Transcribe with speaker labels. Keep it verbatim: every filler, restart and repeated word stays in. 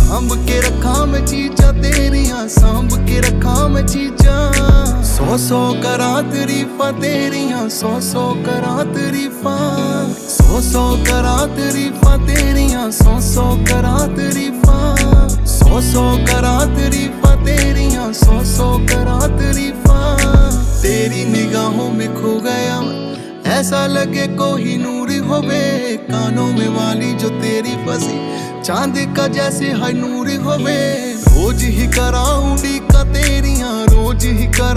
Speaker 1: सांभ के रखा मैं चीजा तेरियां, सांभ के रखा मैं चीजा। सौ सौ करा तारीफां तेरियां, सौ सौ करा तारीफां, सौ सौ करा तारीफां तेरियां, सौ सौ करा तारीफां, सौ सौ करा तारीफां तेरियां, सौ सौ करा तारीफां। तेरी निगाहों में खो गया मैं, ऐसा लगे कोई नूर होवे, कानों में वाली जो तेरी फंसी चांद का जैसे है नूर होवे। रोज ही कराऊं डी का तेरियां, रोज ही करा